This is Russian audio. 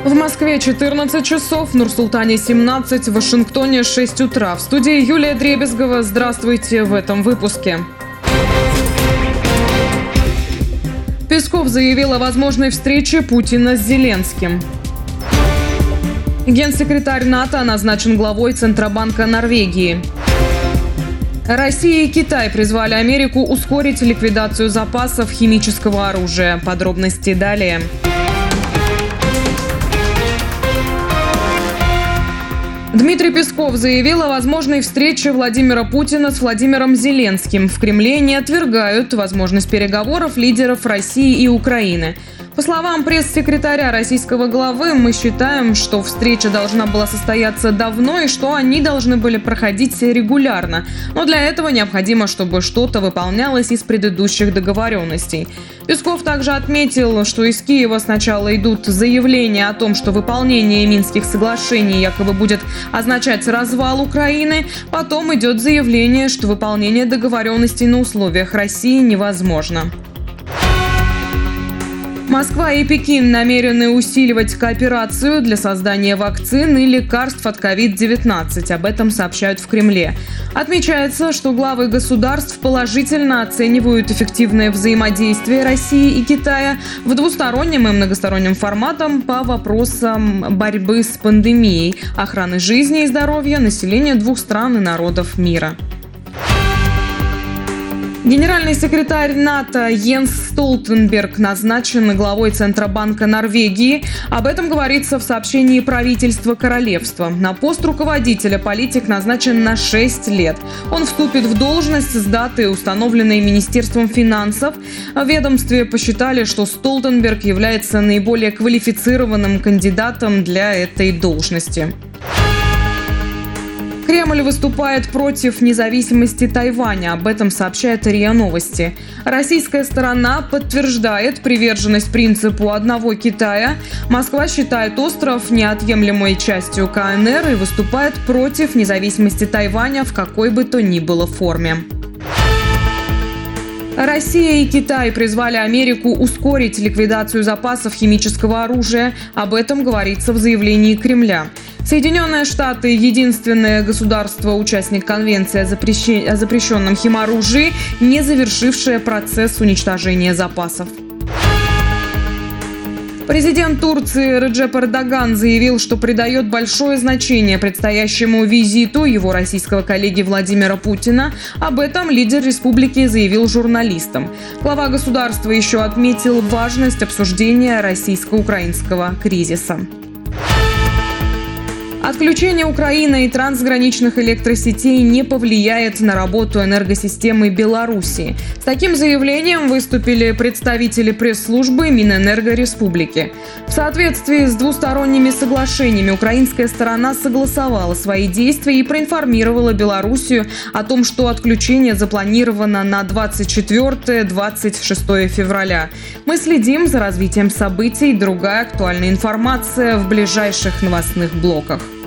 В Москве 14 часов, в Нур-Султане 17, в Вашингтоне 6 утра. В студии Юлия Дребезгова. Здравствуйте в этом выпуске. Песков заявил о возможной встрече Путина с Зеленским. Генсекретарь НАТО назначен главой Центробанка Норвегии. Россия и Китай призвали Америку ускорить ликвидацию запасов химического оружия. Подробности далее. Дмитрий Песков заявил о возможной встрече Владимира Путина с Владимиром Зеленским. В Кремле не отвергают возможность переговоров лидеров России и Украины. По словам пресс-секретаря российского главы, мы считаем, что встреча должна была состояться давно и что они должны были проходить регулярно. Но для этого необходимо, чтобы что-то выполнялось из предыдущих договоренностей. Песков также отметил, что из Киева сначала идут заявления о том, что выполнение Минских соглашений якобы будет означать развал Украины. Потом идет заявление, что выполнение договоренностей на условиях России невозможно. Москва и Пекин намерены усиливать кооперацию для создания вакцин и лекарств от COVID-19. Об этом сообщают в Кремле. Отмечается, что главы государств положительно оценивают эффективное взаимодействие России и Китая в двустороннем и многостороннем форматах по вопросам борьбы с пандемией, охраны жизни и здоровья населения двух стран и народов мира. Генеральный секретарь НАТО Йенс Столтенберг назначен главой Центробанка Норвегии. Об этом говорится в сообщении правительства королевства. На пост руководителя политик назначен на 6 лет. Он вступит в должность с даты, установленной Министерством финансов. В ведомстве посчитали, что Столтенберг является наиболее квалифицированным кандидатом для этой должности. Кремль выступает против независимости Тайваня. Об этом сообщает РИА Новости. Российская сторона подтверждает приверженность принципу одного Китая. Москва считает остров неотъемлемой частью КНР и выступает против независимости Тайваня в какой бы то ни было форме. Россия и Китай призвали Америку ускорить ликвидацию запасов химического оружия. Об этом говорится в заявлении Кремля. Соединенные Штаты – единственное государство-участник Конвенции о запрещенном химоружии, не завершившее процесс уничтожения запасов. Президент Турции Реджеп Эрдоган заявил, что придает большое значение предстоящему визиту его российского коллеги Владимира Путина. Об этом лидер республики заявил журналистам. Глава государства еще отметил важность обсуждения российско-украинского кризиса. Отключение Украины и трансграничных электросетей не повлияет на работу энергосистемы Беларуси. С таким заявлением выступили представители пресс-службы Минэнерго Республики. В соответствии с двусторонними соглашениями украинская сторона согласовала свои действия и проинформировала Белоруссию о том, что отключение запланировано на 24-26 февраля. Мы следим за развитием событий. Другая актуальная информация в ближайших новостных блоках.